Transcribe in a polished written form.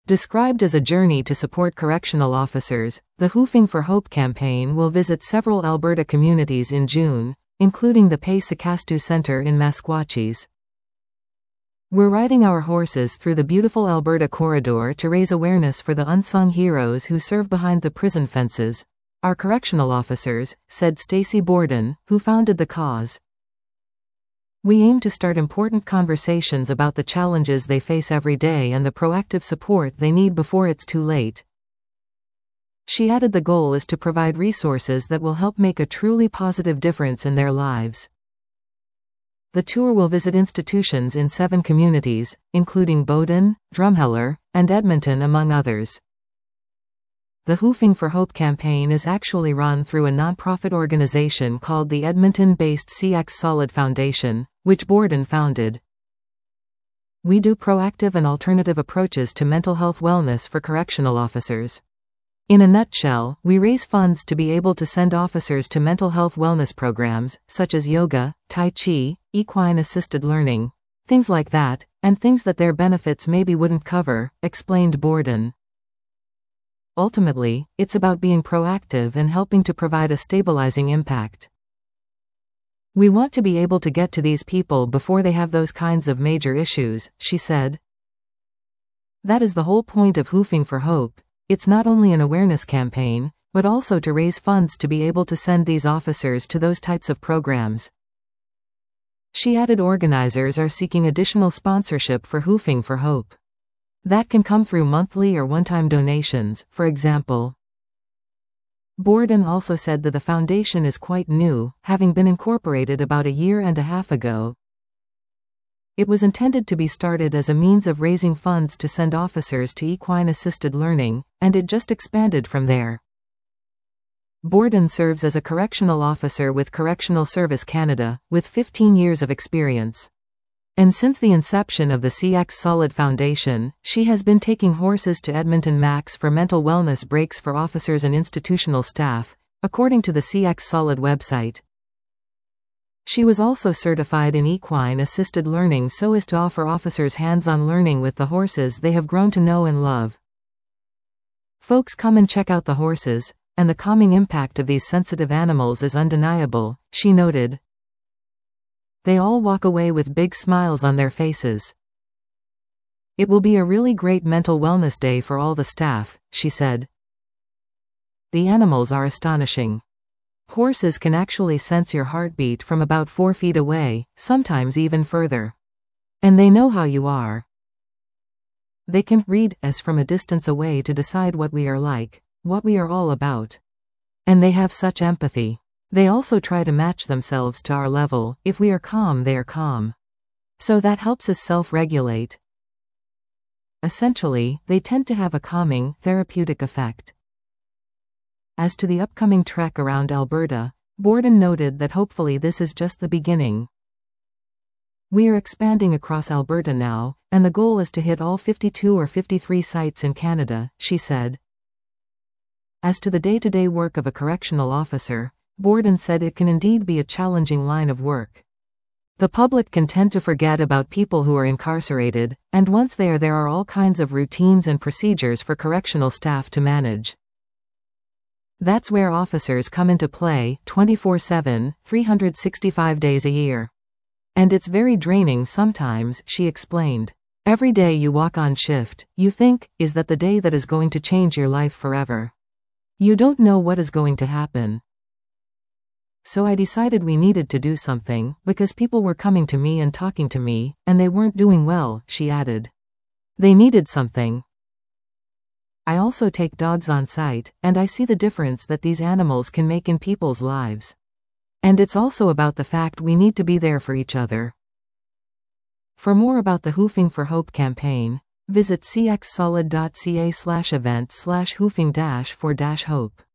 Described as a journey to support correctional officers, the Hoofing for Hope campaign will visit several Alberta communities in June, including the Pay-Sikastu Centre in Meskwachis. We're riding our horses through the beautiful Alberta corridor to raise awareness for the unsung heroes who serve behind the prison fences, our correctional officers, said Stacey Borden, who founded the cause. We aim to start important conversations about the challenges they face every day and the proactive support they need before it's too late. She added the goal is to provide resources that will help make a truly positive difference in their lives. The tour will visit institutions in 7 communities, including Bowden, Drumheller, and Edmonton among others. The Hoofing for Hope campaign is actually run through a nonprofit organization called the Edmonton-based CX Solid Foundation, which Borden founded. We do proactive and alternative approaches to mental health wellness for correctional officers. In a nutshell, we raise funds to be able to send officers to mental health wellness programs, such as yoga, tai chi, equine-assisted learning, things like that, and things that their benefits maybe wouldn't cover, explained Borden. Ultimately, it's about being proactive and helping to provide a stabilizing impact. We want to be able to get to these people before they have those kinds of major issues, she said. That is the whole point of Hoofing for Hope. It's not only an awareness campaign, but also to raise funds to be able to send these officers to those types of programs. She added organizers are seeking additional sponsorship for Hoofing for Hope. That can come through monthly or one-time donations, for example. Borden also said that the foundation is quite new, having been incorporated about a year and a half ago. It was intended to be started as a means of raising funds to send officers to equine-assisted learning, and it just expanded from there. Borden serves as a correctional officer with Correctional Service Canada, with 15 years of experience. And since the inception of the CX Solid Foundation, she has been taking horses to Edmonton Max for mental wellness breaks for officers and institutional staff, according to the CX Solid website. She was also certified in equine-assisted learning so as to offer officers hands-on learning with the horses they have grown to know and love. Folks come and check out the horses, and the calming impact of these sensitive animals is undeniable, she noted. They all walk away with big smiles on their faces. It will be a really great mental wellness day for all the staff, she said. The animals are astonishing. Horses can actually sense your heartbeat from about 4 feet away, sometimes even further. And they know how you are. They can read us from a distance away to decide what we are like, what we are all about. And they have such empathy. They also try to match themselves to our level. If we are calm, they are calm. So that helps us self-regulate. Essentially, they tend to have a calming, therapeutic effect. As to the upcoming trek around Alberta, Borden noted that hopefully this is just the beginning. We are expanding across Alberta now, and the goal is to hit all 52 or 53 sites in Canada, she said. As to the day-to-day work of a correctional officer, Borden said it can indeed be a challenging line of work. The public can tend to forget about people who are incarcerated, and once they are there are all kinds of routines and procedures for correctional staff to manage. That's where officers come into play, 24/7, 365 days a year. And it's very draining sometimes, she explained. Every day you walk on shift, you think, is that the day that is going to change your life forever? You don't know what is going to happen. So I decided we needed to do something, because people were coming to me and talking to me, and they weren't doing well, she added. They needed something. I also take dogs on site, and I see the difference that these animals can make in people's lives. And it's also about the fact we need to be there for each other. For more about the Hoofing for Hope campaign, visit cxsolid.ca/event/hoofing-for-hope.